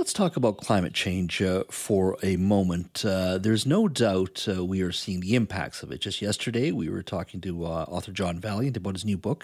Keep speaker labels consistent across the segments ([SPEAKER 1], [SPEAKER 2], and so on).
[SPEAKER 1] let's talk about climate change for a moment. There's no doubt we are seeing the impacts of it. Just yesterday, we were talking to author John Valiant about his new book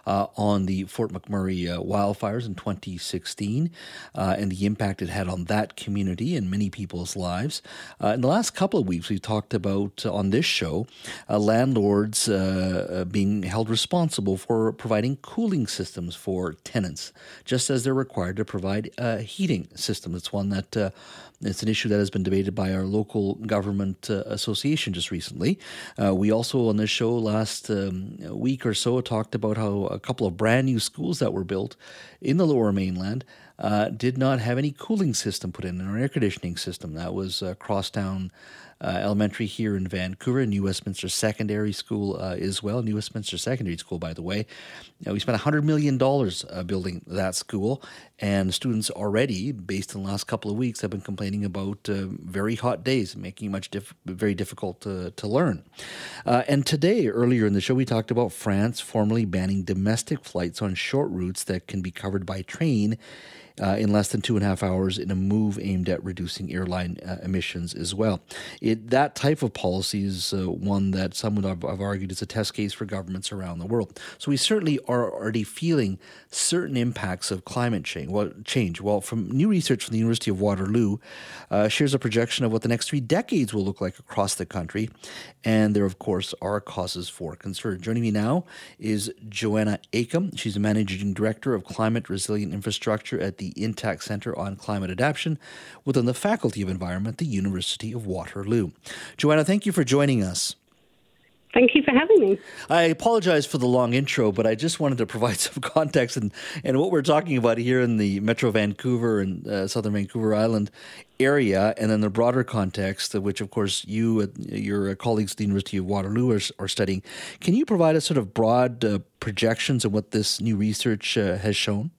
[SPEAKER 1] on the Fort McMurray wildfires in 2016 and the impact it had on that community and many people's lives. In the last couple of weeks, we've talked about on this show landlords being held responsible for providing cooling systems for tenants, just as they're required to provide heating system. It's one that it's an issue that has been debated by our local government association just recently. We also on this show last week or so talked about how a couple of brand new schools that were built in the Lower Mainland did not have any cooling system put in, or air conditioning system. That was Crosstown Elementary here in Vancouver, New Westminster Secondary School as well. New Westminster Secondary School, by the way. We spent $100 million building that school, and students already, based on the last couple of weeks, have been complaining about very hot days, making it very difficult to learn. And today, earlier in the show, we talked about France formally banning domestic flights on short routes that can be covered by train in less than 2.5 hours in a move aimed at reducing airline emissions as well. That type of policy is one that some would have argued is a test case for governments around the world. So we certainly are already feeling certain impacts of climate change. Well, from new research from the University of Waterloo shares a projection of what the next 3 decades will look like across the country. And there, of course, are causes for concern. Joining me now is Joanna Acom. She's a managing director of climate resilient infrastructure at the Intact Centre on Climate Adaptation within the Faculty of Environment at the University of Waterloo. Joanna, thank you for joining us.
[SPEAKER 2] Thank you for having me.
[SPEAKER 1] I apologize for the long intro, but I just wanted to provide some context and what we're talking about here in the Metro Vancouver and Southern Vancouver Island area, and then the broader context, which, of course, your colleagues at the University of Waterloo are studying. Can you provide us sort of broad projections of what this new research has shown?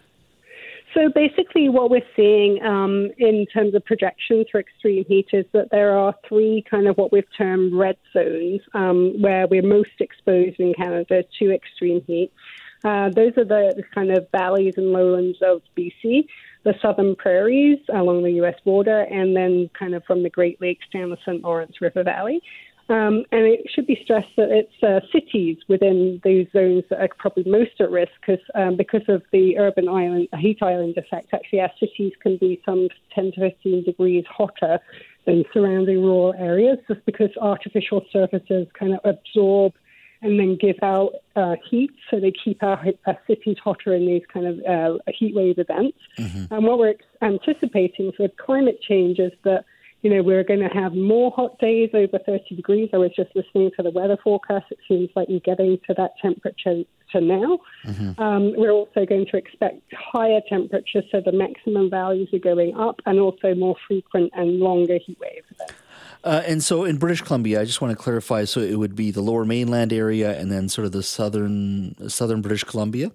[SPEAKER 2] So basically what we're seeing in terms of projections for extreme heat is that there are 3 kind of what we've termed red zones where we're most exposed in Canada to extreme heat. Those are the kind of valleys and lowlands of BC, the southern prairies along the U.S. border, and then kind of from the Great Lakes down the St. Lawrence River Valley. And it should be stressed that it's cities within those zones that are probably most at risk because of the urban island, heat island effect. Actually, our cities can be some 10 to 15 degrees hotter than surrounding rural areas just because artificial surfaces kind of absorb and then give out heat, so they keep our cities hotter in these kind of heat wave events. Mm-hmm. And what we're anticipating with climate change is that we're going to have more hot days over 30 degrees. I was just listening to the weather forecast. It seems like we're getting to that temperature now. Mm-hmm. We're also going to expect higher temperatures, so the maximum values are going up, and also more frequent and longer heat waves.
[SPEAKER 1] And so in British Columbia, I just want to clarify, so it would be the Lower Mainland area and then sort of the southern British Columbia?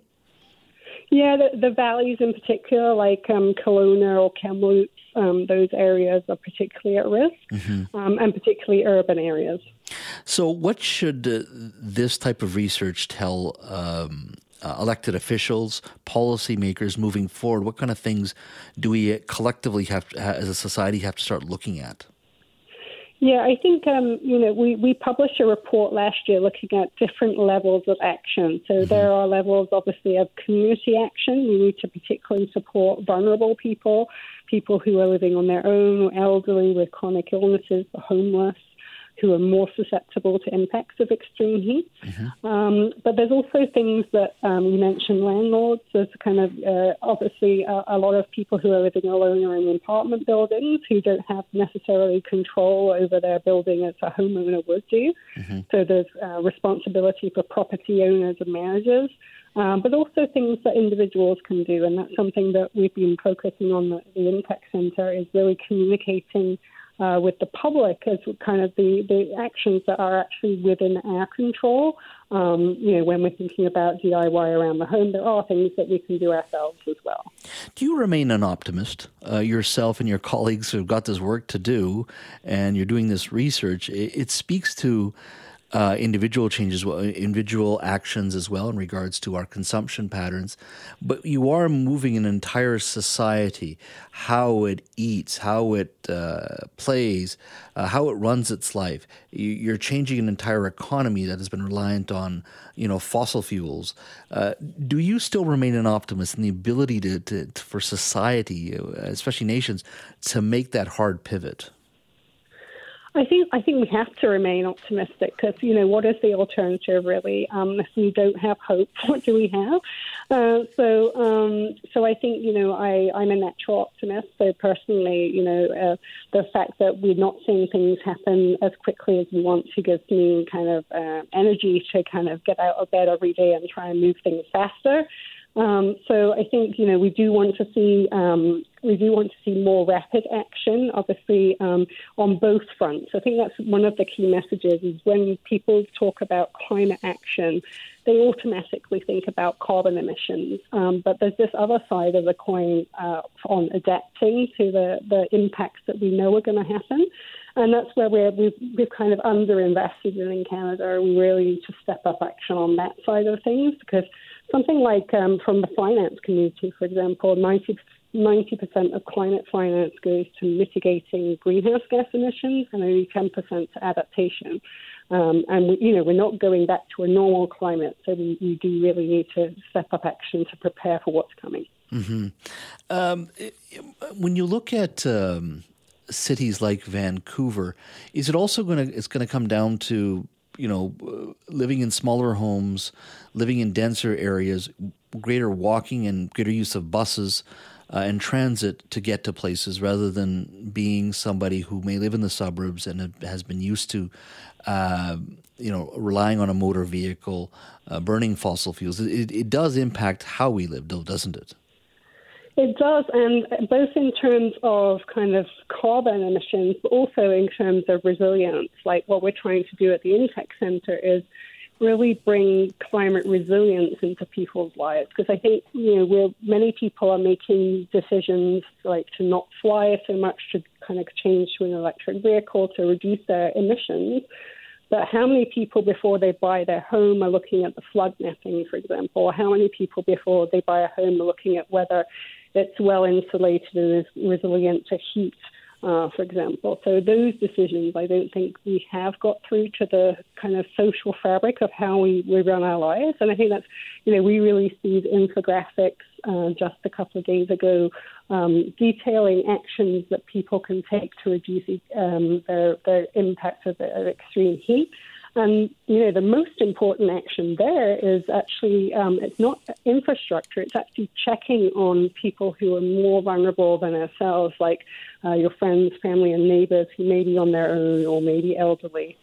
[SPEAKER 2] Yeah, the valleys in particular, like Kelowna or Kamloops, those areas are particularly at risk, mm-hmm. And particularly urban areas.
[SPEAKER 1] So what should this type of research tell elected officials, policymakers moving forward? What kind of things do we collectively as a society, have to start looking at?
[SPEAKER 2] Yeah, I think, we published a report last year looking at different levels of action. So mm-hmm. there are levels, obviously, of community action. We need to particularly support vulnerable people who are living on their own, or elderly with chronic illnesses, the homeless, who are more susceptible to impacts of extreme heat. Mm-hmm. But there's also things that you mentioned, landlords. There's kind of obviously a lot of people who are living alone or in apartment buildings who don't have necessarily control over their building as a homeowner would do. Mm-hmm. So there's responsibility for property owners and managers. But also things that individuals can do, and that's something that we've been focusing on at the Intact Centre, is really communicating with the public as kind of the actions that are actually within our control. When we're thinking about DIY around the home, there are things that we can do ourselves as well.
[SPEAKER 1] Do you remain an optimist, yourself and your colleagues who've got this work to do, and you're doing this research? It speaks to individual changes, individual actions as well in regards to our consumption patterns, but you are moving an entire society, how it eats, how it plays, how it runs its life. You're changing an entire economy that has been reliant on, fossil fuels. Do you still remain an optimist in the ability to for society, especially nations, to make that hard pivot?
[SPEAKER 2] I think we have to remain optimistic because, what is the alternative really? If we don't have hope, what do we have? So I think, I'm a natural optimist. So personally, the fact that we're not seeing things happen as quickly as we want to gives me kind of energy to kind of get out of bed every day and try and move things faster. So I think, we do want to see more rapid action, obviously, on both fronts. I think that's one of the key messages is when people talk about climate action, they automatically think about carbon emissions. But there's this other side of the coin on adapting to the impacts that we know are going to happen. And that's where we've kind of underinvested in Canada. We really need to step up action on that side of things because something like from the finance community, for example, 90% of climate finance goes to mitigating greenhouse gas emissions and only 10% to adaptation. And we're not going back to a normal climate, so we do really need to step up action to prepare for what's coming.
[SPEAKER 1] Mm-hmm. When you look at cities like Vancouver, is it also going to come down to living in smaller homes, living in denser areas, greater walking and greater use of buses and transit to get to places rather than being somebody who may live in the suburbs and has been used to, relying on a motor vehicle, burning fossil fuels. It does impact how we live, though, doesn't it?
[SPEAKER 2] It does, and both in terms of kind of carbon emissions, but also in terms of resilience. Like what we're trying to do at the Intech Centre is really bring climate resilience into people's lives. Because I think, many people are making decisions like to not fly so much, to kind of change to an electric vehicle to reduce their emissions. But how many people before they buy their home are looking at the flood mapping, for example? Or how many people before they buy a home are looking at whether it's well insulated and is resilient to heat, for example. So those decisions, I don't think we have got through to the kind of social fabric of how we run our lives. And I think that's, we released these infographics just a couple of days ago detailing actions that people can take to reduce their impact of extreme heat. And, the most important action there is actually, it's not infrastructure, it's actually checking on people who are more vulnerable than ourselves, like your friends, family, and neighbors who may be on their own or maybe elderly.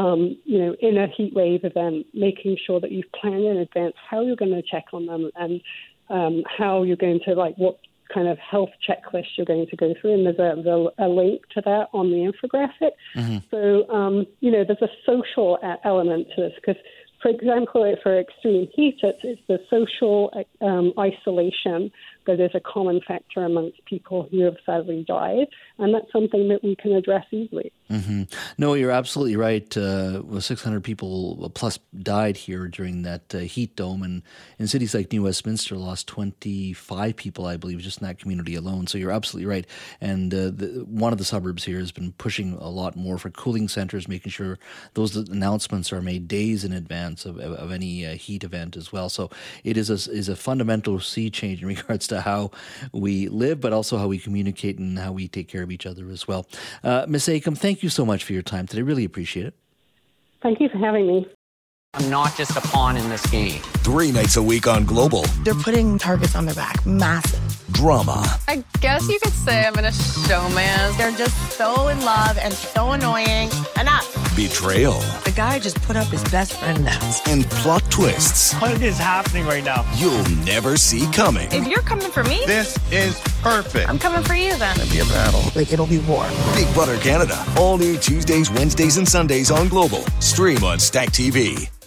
[SPEAKER 2] In a heat wave event, making sure that you've planned in advance how you're going to check on them and how you're going to, what kind of health checklist you're going to go through, and there's a link to that on the infographic. Mm-hmm. So, there's a social element to this because, for example, for extreme heat, it's the social isolation that is a common factor amongst people who have sadly died, and that's something that we can address easily.
[SPEAKER 1] Mm-hmm. No, you're absolutely right. 600 people plus died here during that heat dome, and in cities like New Westminster lost 25 people, I believe, just in that community alone. So you're absolutely right. And one of the suburbs here has been pushing a lot more for cooling centers, making sure those announcements are made days in advance of any heat event as well. So it is a fundamental sea change in regards to how we live, but also how we communicate and how we take care of each other as well. Ms. Acomb, thank you so much for your time today. Really appreciate it.
[SPEAKER 2] Thank you for having me.
[SPEAKER 3] I'm not just a pawn in this game.
[SPEAKER 4] 3 nights a week on Global.
[SPEAKER 5] They're putting targets on their back. Massive.
[SPEAKER 4] Drama.
[SPEAKER 6] I guess you could say I'm in a showman.
[SPEAKER 5] They're just so in love and so annoying. Enough.
[SPEAKER 4] Betrayal.
[SPEAKER 5] The guy just put up his best friend now.
[SPEAKER 4] And plot twists.
[SPEAKER 7] What is happening right now?
[SPEAKER 4] You'll never see coming.
[SPEAKER 6] If you're coming for me,
[SPEAKER 7] this is perfect.
[SPEAKER 6] I'm coming for you then.
[SPEAKER 7] It'll be a battle.
[SPEAKER 5] It'll be war.
[SPEAKER 4] Big Brother Canada. All new Tuesdays, Wednesdays, and Sundays on Global. Stream on Stack TV.